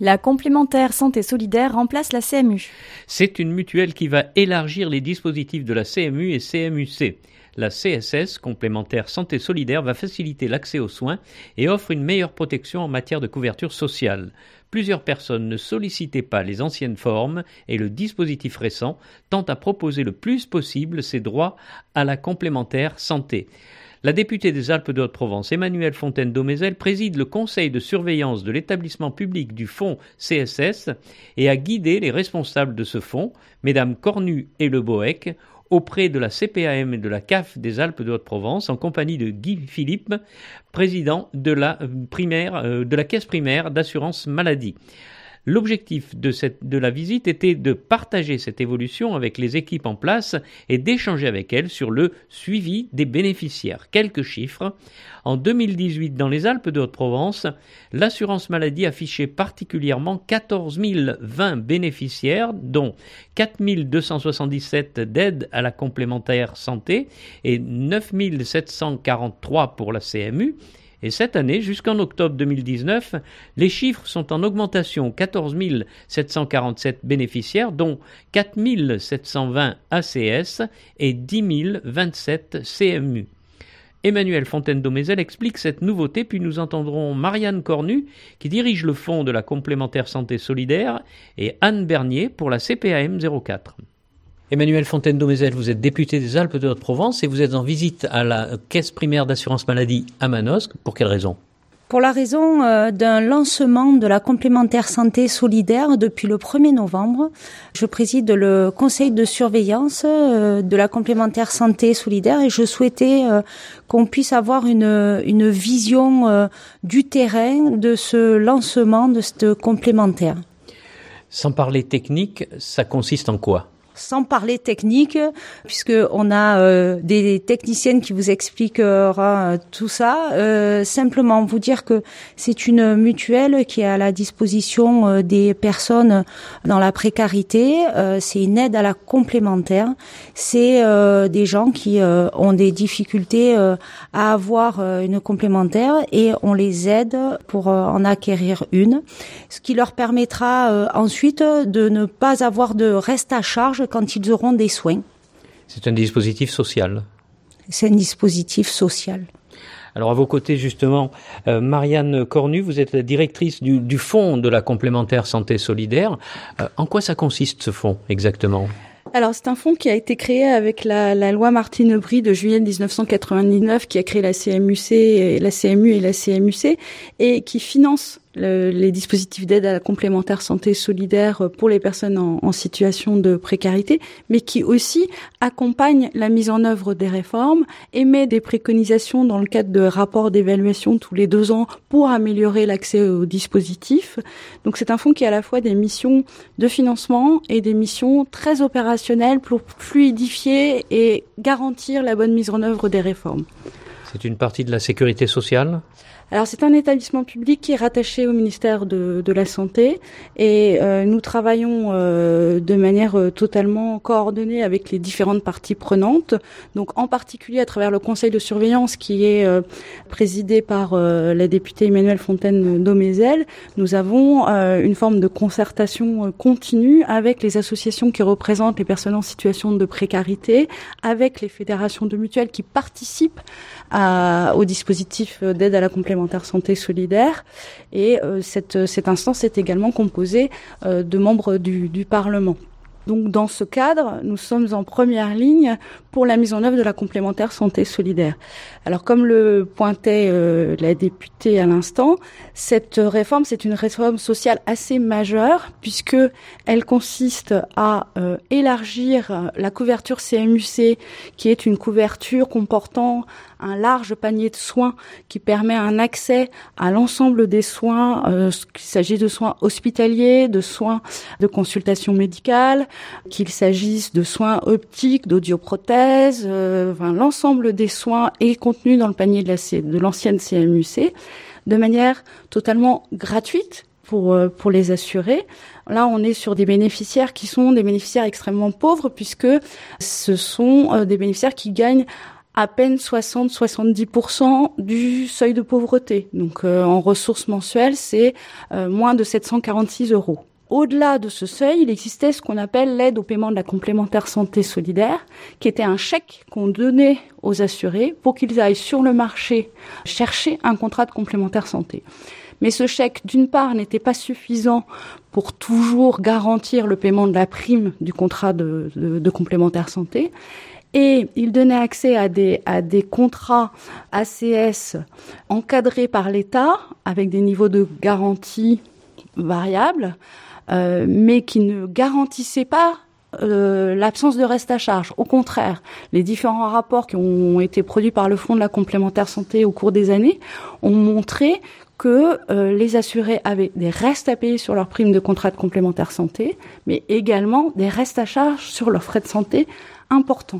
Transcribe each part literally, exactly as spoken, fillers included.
La complémentaire santé solidaire remplace la C M U. C'est une mutuelle qui va élargir les dispositifs de la C M U et C M U C. La C S S, complémentaire santé solidaire, va faciliter l'accès aux soins et offre une meilleure protection en matière de couverture sociale. Plusieurs personnes ne sollicitaient pas les anciennes formes et le dispositif récent tend à proposer le plus possible ses droits à la complémentaire santé. La députée des Alpes de Haute-Provence, Emmanuelle Fontaine-Domézel, préside le conseil de surveillance de l'établissement public du fonds C S S et a guidé les responsables de ce fonds, Mesdames Cornu et Le Bohec, auprès de la C P A M et de la C A F des Alpes de Haute-Provence, en compagnie de Guy Philippe, président de la, primaire, euh, de la caisse primaire d'assurance maladie. L'objectif de, cette, de la visite était de partager cette évolution avec les équipes en place et d'échanger avec elles sur le suivi des bénéficiaires. Quelques chiffres. En deux mille dix-huit, dans les Alpes de Haute-Provence, l'assurance maladie affichait particulièrement quatorze mille vingt bénéficiaires, dont quatre mille deux cent soixante-dix-sept d'aides à la complémentaire santé et neuf mille sept cent quarante-trois pour la C M U. Et cette année, jusqu'en octobre deux mille dix-neuf, les chiffres sont en augmentation. quatorze mille sept cent quarante-sept bénéficiaires, dont quatre mille sept cent vingt A C S et dix mille vingt-sept C M U. Emmanuelle Fontaine-Domézel explique cette nouveauté, puis nous entendrons Marianne Cornu, qui dirige le fonds de la complémentaire santé solidaire, et Anne Bernier pour la C P A M zéro quatre. Emmanuelle Fontaine-Domézel, vous êtes députée des Alpes de Haute-Provence et vous êtes en visite à la caisse primaire d'assurance maladie à Manosque. Pour quelle raison ? Pour la raison euh, d'un lancement de la complémentaire santé solidaire depuis le premier novembre. Je préside le conseil de surveillance euh, de la complémentaire santé solidaire et je souhaitais euh, qu'on puisse avoir une, une vision euh, du terrain de ce lancement de cette complémentaire. Sans parler technique, ça consiste en quoi ? Sans parler technique, puisque on a euh, des techniciennes qui vous expliqueront euh, tout ça. Euh, simplement vous dire que c'est une mutuelle qui est à la disposition euh, des personnes dans la précarité. Euh, c'est une aide à la complémentaire. C'est euh, des gens qui euh, ont des difficultés euh, à avoir euh, une complémentaire et on les aide pour euh, en acquérir une, ce qui leur permettra euh, ensuite de ne pas avoir de reste à charge quand ils auront des soins. C'est un dispositif social. C'est un dispositif social. Alors à vos côtés justement, euh, Marianne Cornu, vous êtes la directrice du, du fonds de la complémentaire santé solidaire. Euh, en quoi ça consiste ce fonds exactement ? Alors c'est un fonds qui a été créé avec la, la loi Martine-Aubry de juillet dix-neuf cent quatre-vingt-dix-neuf qui a créé la C M U C, la C M U et la C M U C et qui finance le, les dispositifs d'aide à la complémentaire santé solidaire pour les personnes en, en situation de précarité, mais qui aussi accompagne la mise en œuvre des réformes, émet des préconisations dans le cadre de rapports d'évaluation tous les deux ans pour améliorer l'accès aux dispositifs. Donc c'est un fonds qui a à la fois des missions de financement et des missions très opérationnelles pour fluidifier et garantir la bonne mise en œuvre des réformes. C'est une partie de la sécurité sociale ? Alors c'est un établissement public qui est rattaché au ministère de, de la Santé et euh, nous travaillons euh, de manière euh, totalement coordonnée avec les différentes parties prenantes. Donc en particulier à travers le conseil de surveillance qui est euh, présidé par euh, la députée Emmanuelle Fontaine-Domézel, nous avons euh, une forme de concertation euh, continue avec les associations qui représentent les personnes en situation de précarité, avec les fédérations de mutuelles qui participent à, au dispositif d'aide à la complémentaire santé solidaire et euh, cette, cette instance est également composée euh, de membres du, du Parlement. Donc dans ce cadre, nous sommes en première ligne pour la mise en œuvre de la complémentaire santé solidaire. Alors comme le pointait euh, la députée à l'instant, cette réforme, c'est une réforme sociale assez majeure puisque elle consiste à euh, élargir la couverture C M U C, qui est une couverture comportant un large panier de soins qui permet un accès à l'ensemble des soins, euh, qu'il s'agisse de soins hospitaliers, de soins de consultation médicale, qu'il s'agisse de soins optiques, d'audioprothèses, euh, enfin, l'ensemble des soins est contenu dans le panier de, la C- de l'ancienne C M U C, de manière totalement gratuite pour, euh, pour les assurés. Là, on est sur des bénéficiaires qui sont des bénéficiaires extrêmement pauvres puisque ce sont euh, des bénéficiaires qui gagnent à peine soixante à soixante-dix pour cent du seuil de pauvreté. Donc euh, en ressources mensuelles, c'est euh, moins de sept cent quarante-six euros. Au-delà de ce seuil, il existait ce qu'on appelle l'aide au paiement de la complémentaire santé solidaire, qui était un chèque qu'on donnait aux assurés pour qu'ils aillent sur le marché chercher un contrat de complémentaire santé. Mais ce chèque, d'une part, n'était pas suffisant pour toujours garantir le paiement de la prime du contrat de, de, de complémentaire santé. Et il donnait accès à des, à des contrats A C S encadrés par l'État, avec des niveaux de garantie variables, euh, mais qui ne garantissaient pas euh, l'absence de reste à charge. Au contraire, les différents rapports qui ont été produits par le Fonds de la complémentaire santé au cours des années ont montré que euh, les assurés avaient des restes à payer sur leur prime de contrat de complémentaire santé, mais également des restes à charge sur leurs frais de santé importants.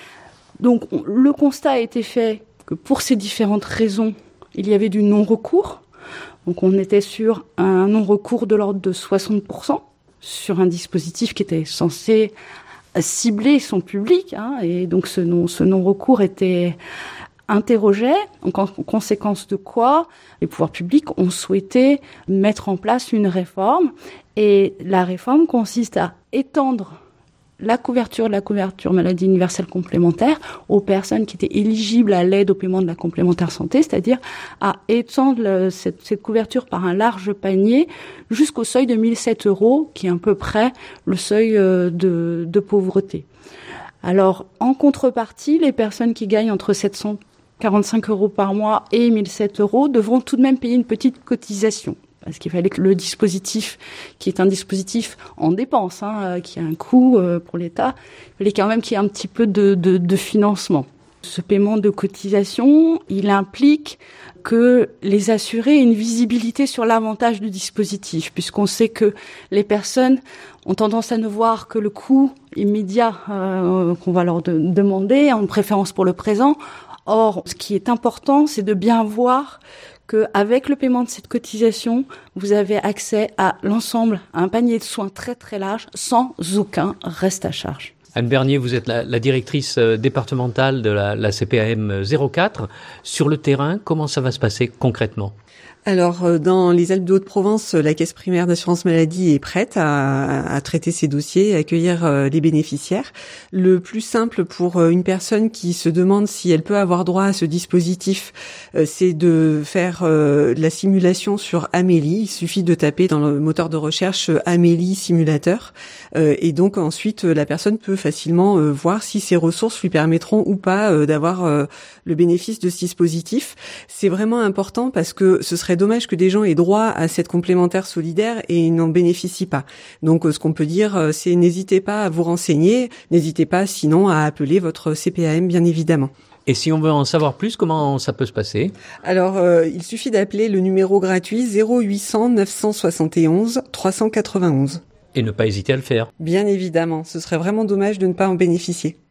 Donc on, le constat a été fait que pour ces différentes raisons, il y avait du non-recours. Donc on était sur un non-recours de l'ordre de soixante pour cent sur un dispositif qui était censé cibler son public, hein, et donc ce, non, ce non-recours était interrogé, en conséquence de quoi les pouvoirs publics ont souhaité mettre en place une réforme, et la réforme consiste à étendre la couverture de la couverture maladie universelle complémentaire aux personnes qui étaient éligibles à l'aide au paiement de la complémentaire santé, c'est-à-dire à étendre le, cette, cette couverture par un large panier jusqu'au seuil de mille sept euros, qui est à peu près le seuil de, de pauvreté. Alors, en contrepartie, les personnes qui gagnent entre sept cent quarante-cinq euros par mois et mille sept euros devront tout de même payer une petite cotisation. Parce qu'il fallait que le dispositif, qui est un dispositif en dépenses, hein, qui a un coût euh, pour l'État, il fallait quand même qu'il y ait un petit peu de, de, de financement. Ce paiement de cotisation, il implique que les assurés aient une visibilité sur l'avantage du dispositif, puisqu'on sait que les personnes ont tendance à ne voir que le coût immédiat euh, qu'on va leur de, demander, en préférence pour le présent. Or, ce qui est important, c'est de bien voir qu'avec le paiement de cette cotisation, vous avez accès à l'ensemble, à un panier de soins très très large, sans aucun reste à charge. Anne Bernier, vous êtes la, la directrice départementale de la, la C P A M zéro quatre. Sur le terrain, comment ça va se passer concrètement ? Alors, dans les Alpes de Haute-Provence, la Caisse primaire d'assurance maladie est prête à, à traiter ces dossiers, à accueillir euh, les bénéficiaires. Le plus simple pour euh, une personne qui se demande si elle peut avoir droit à ce dispositif, euh, c'est de faire euh, de la simulation sur Amélie. Il suffit de taper dans le moteur de recherche euh, Amélie simulateur. Euh, et donc ensuite, euh, la personne peut facilement euh, voir si ses ressources lui permettront ou pas euh, d'avoir euh, le bénéfice de ce dispositif. C'est vraiment important parce que ce serait dommage que des gens aient droit à cette complémentaire solidaire et n'en bénéficient pas. Donc, ce qu'on peut dire, c'est n'hésitez pas à vous renseigner, n'hésitez pas sinon à appeler votre C P A M, bien évidemment. Et si on veut en savoir plus, comment ça peut se passer ? Alors, euh, il suffit d'appeler le numéro gratuit zéro huit cents neuf cent soixante et onze trois cent quatre-vingt-onze. Et ne pas hésiter à le faire. Bien évidemment, ce serait vraiment dommage de ne pas en bénéficier.